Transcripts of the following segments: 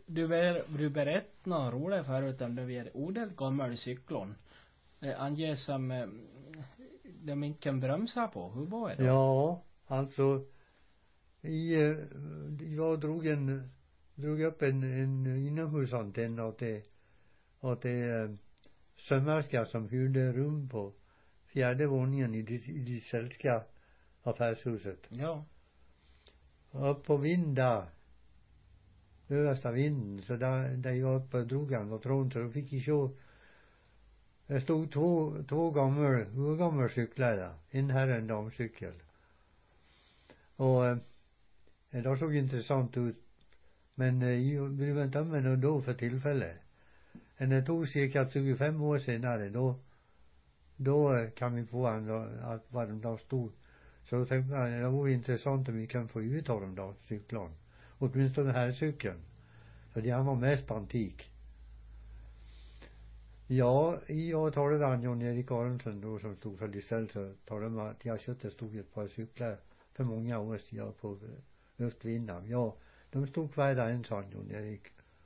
du berättade något roligt förut om det vi är odelt gammal cyklon. Anges som de inte kan bromsa på. Hur var det då? Ja, alltså jag drog upp en inomhusantenn åt det sömmerska som hyrde rum på 4:e våningen i det sällska affärshuset. Ja. Upp på vinden, översta vinden, så där jag uppe drog han och trån, så då fick jag se. Det stod två gamla cyklar där. En herre och en damcykel. Och det såg intressant ut. Men jag brydde inte om mig då för tillfället. Men det tog cirka 25 år senare, då kan vi få att vad de där stod. Så tänkte jag, det vore intressant om vi kan få ut av de där cyklarna. Åtminstone den här cykeln. För det var mest antik. Ja, jag talade med Jan Erik Aronsen då som stod för Lisell, så talade med att jag köpte stod ett par cyklar för många år sedan på Östvindan. Ja, de stod kvar där en, sa Jan Erik.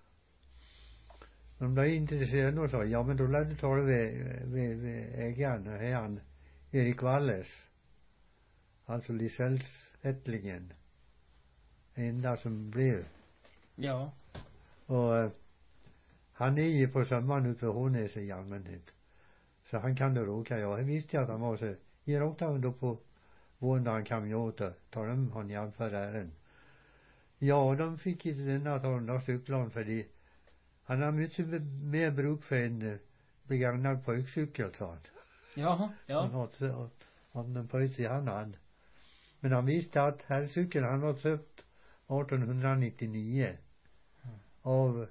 De blev intresserade och sa, ja men då lär du tala med ägaren, herran Erik Walles. Alltså Lisells ättlingen. Enda som blev. Ja. Och han är ju på sommaren ute vid Hånäs i allmänhet. Så han kan då råka, ja. Jag visste att han var så. Jag råkade han då på våren när han kom ju åter. Tar de han jämför ären. Ja, de fick inte denna ta den där cykeln för det. Han har mycket mer bruk för en begagnad pojkcykel, sa han. Jaha, ja. Han har en pojk i han. Men han visste att herrcykeln han var köpt 1899. Av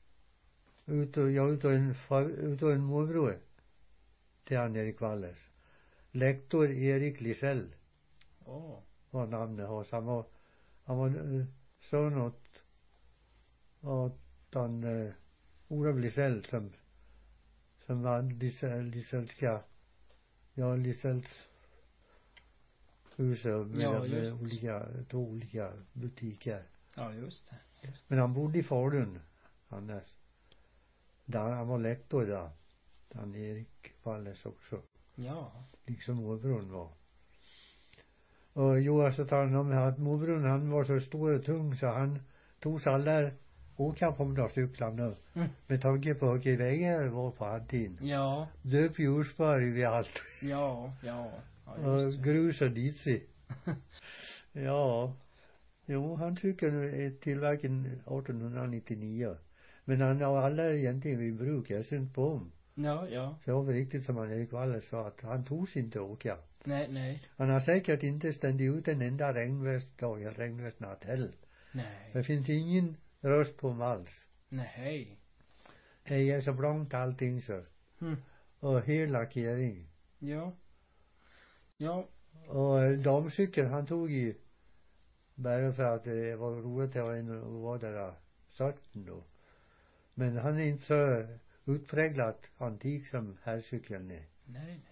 utav en morbror till han Erik Walles. Lektor Erik Lisell. Var namnet hans. Han var son åt han Olof Lisell som var Lisellska, ja, Lisells hus med två olika butiker. Ja, just det. Men han bodde i Falun, Anders. Där han var lektor där. Han Erik Walles också. Ja. Liksom morbrorn var. Och Johan så talade om att morbrorn han var så stor och tung så han tog sig alla åka på de där cyklarna. Med tanke på hur vägar var på han tiden. Ja. Döp jordspar i allt. Ja. Och grus och ditsi. Ja. Jo, han tycker nu är tillverken 1899. Men han har alla egentligen i bruk. Jag syns på om. Ja. Så det var riktigt som han Erik Walles sa att han tog sig inte åka. Nej. Han har säkert inte ständigt ut en enda regnvästdag eller regnvästnatt heller. Nej. Det finns ingen röst på dem alls. Nej. Det är så blankt allting så. Och hel lackering. Ja. Och damcykeln han tog i bara för att det var roligt att vara där sorten då. Men han är inte så utpräglat antik som herrcykeln är. Nej.